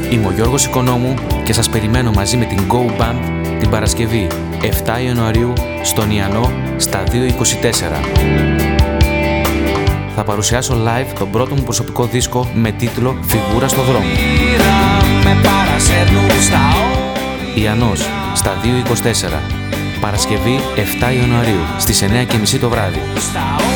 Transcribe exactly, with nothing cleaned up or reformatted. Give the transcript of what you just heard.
Είμαι ο Γιώργος Οικονόμου και σας περιμένω μαζί με την Go Band την Παρασκευή εφτά Ιανουαρίου στον Ιαννό στα δύο είκοσι τέσσερα. Θα παρουσιάσω live τον πρώτο μου προσωπικό δίσκο με τίτλο «Φιγούρα στο δρόμο». Ιαννός στα δύο είκοσι τέσσερα. Παρασκευή εφτά Ιανουαρίου στις εννιά και μισή το βράδυ.